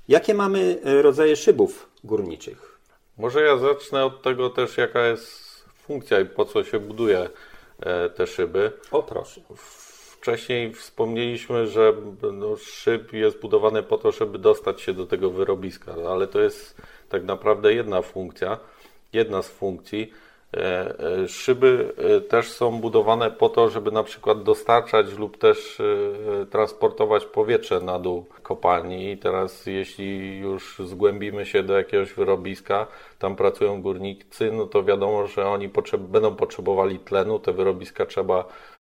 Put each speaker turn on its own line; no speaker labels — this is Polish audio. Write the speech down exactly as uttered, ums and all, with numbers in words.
Jakie mamy rodzaje szybów górniczych?
Może ja zacznę od tego też, jaka jest funkcja i po co się buduje te szyby.
O, proszę.
Wcześniej wspomnieliśmy, że no, szyb jest budowany po to, żeby dostać się do tego wyrobiska, ale to jest tak naprawdę jedna funkcja, jedna z funkcji. Szyby też są budowane po to, żeby na przykład dostarczać lub też transportować powietrze na dół kopalni. I teraz jeśli już zgłębimy się do jakiegoś wyrobiska, tam pracują górnicy, no to wiadomo, że oni potrzeb- będą potrzebowali tlenu, te wyrobiska trzeba